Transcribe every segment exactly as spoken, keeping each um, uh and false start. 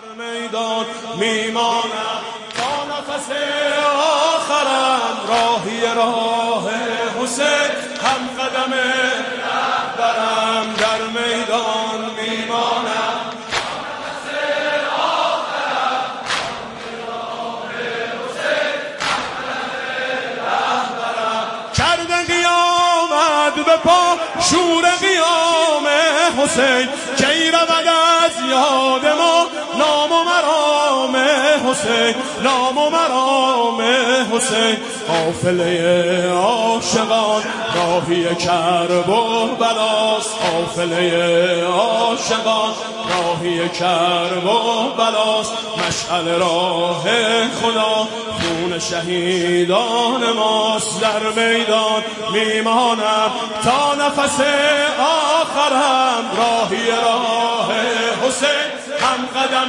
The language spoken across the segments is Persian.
در میدان میمانم تا نفس آخرم، راهی راه حسین هم قدم رهبرم، در میدان میمانم تا نفس آخرم، راهی راه حسین هم قدم رهبرم. کرده قیامت به پا شور قیام حسین، کی رود از یاد ما نام و مرام حسین، نام و مرام حسین. قافله عاشقان راهی کرب و بلاست، قافله عاشقان راهی کرب و بلاست. مشعل راه خدا خون شهیدان ماست، در میدان میمانم تا نفس آخرم، راهی راه حسین هم قدم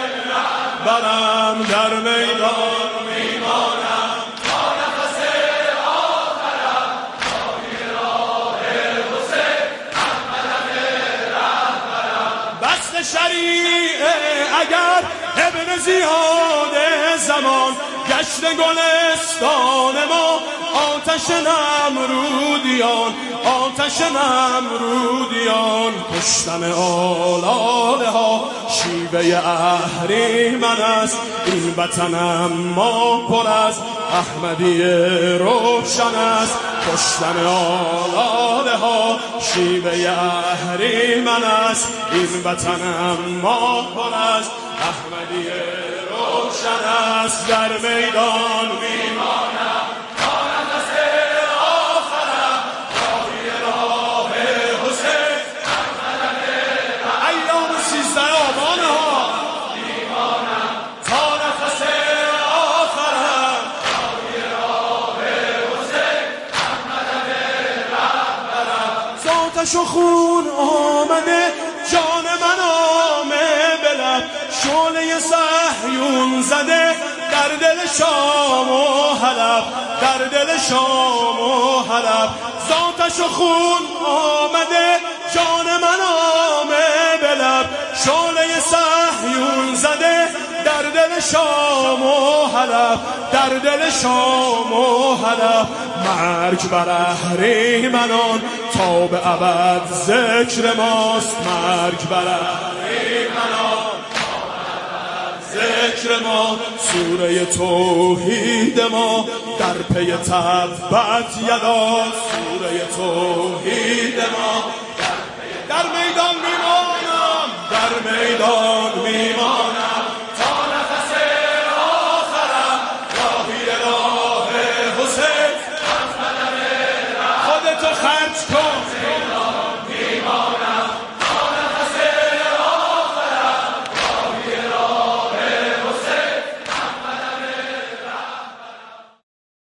برم، در میدان میمانم تا نفس آخرم، راهی راه حسین هم قدم رهبرم. بست شریعه اگر ابن زیاد زمان، گشت گلستان ما آتش نمرودیان، آتش نمرودیان. کشتن آلاله ها شیوه اهریمن است، این وطنم ما پر از احمدی روشن است. کشتن آلاله ها شیوه اهریمن است، این وطنم ما پر از احمدی روشن است. در میدان میمانم تا نفس آخرم، راهی راه حسین هم قدم رهبرم. ایام سیزده آبان ها میمانم تا نفس آخرم، راهی راه حسین هم قدم رهبرم. ذاتش و خون آمده جان من آمه بلب، شعله صهیون زده در دل شام و حلب، در دل شام و حلب. ذاتش و خون آمده جان من آمه بلب، شعله صهیون زده در دل شام و حلب، در دل شام و حلب. مرگ بر اهریمنان تا به ابد ذکر ماست، مرگ بر اهریمنان تا به ابد ذکر ما. سوره توحید ما در پی تبت یدا، سوره توحید ما در پی. در میدان میمانم، در میدان میمانم